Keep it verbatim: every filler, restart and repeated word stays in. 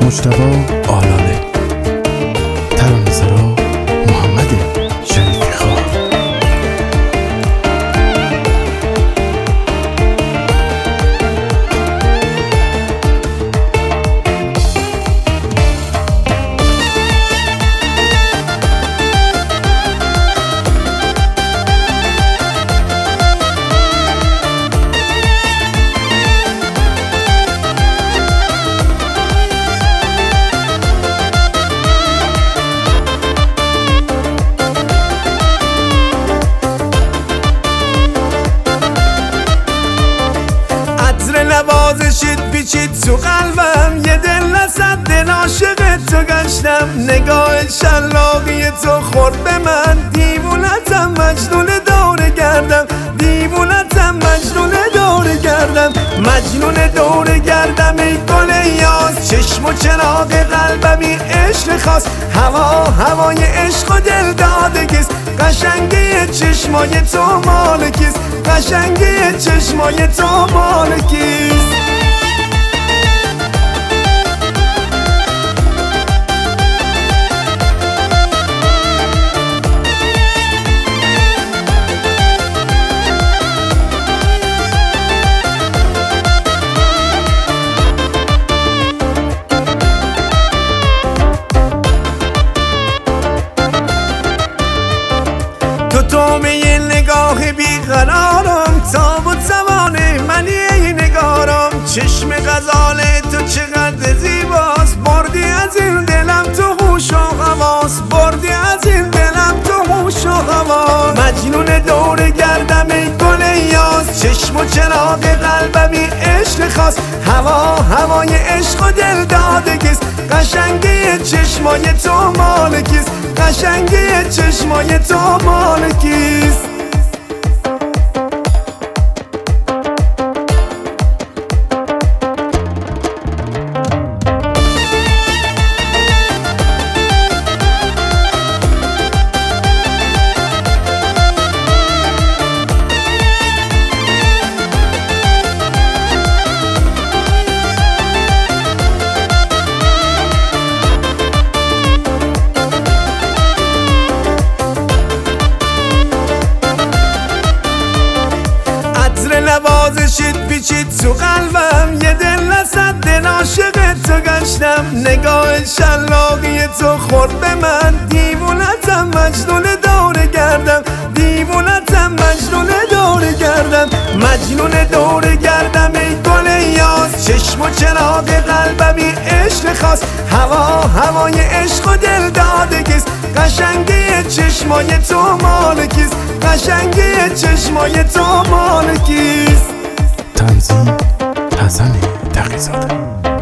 مجتبی آلاله، ترانه‌سرا محمد شریفی خان. نوازشید پیچید تو قلبم، یه دل نصد دل عاشق تو گشتم. نگاه شلاقی تو خورد به من، دیوونتم مجنون دور گردم. دیوونتم مجنون دور گردم، مجنون دور گردم. ای گل یاس چشم و چراغ قلبمی عشق خاص، هوا هوای عشق و دل داده کس. قشنگی چشمای تو مال کیست؟ قشنگی چشمای تو مال کیست؟ تو تومه نگاه بیقرارم، تاب و توانه منی ای نگارم. چشم غزاله تو چقدر زیباست، بردی از این دلم تو هوش و حواس. بردی از این دلم تو هوش و حواس. مجنون دور گردم ای گل یاس، چشم و چراغ قلبمی عشق خاص، هوا هوای عشق و دل داده کیست؟ قشنگی چشمای تو مال کیست؟ قشنگی چشمای تو مال کیست؟ نوازشید پیچید تو قلبم، یه دل نصد دل عاشق تو گشتم. نگاه شلاقی تو خورد به من، دیوونتم مجنون دور گردم. دیوونتم مجنون دور گردم، مجنون دور گردم. ای گل یاس چشم و چراغ قلبمی عشق خاص، هوا هوای عشق و دل داده کیست؟ قشنگی چشمای تو مال کیست؟ قشنگی چشمای تو مال کیست؟ تنظیم حسن تقی‌زاده.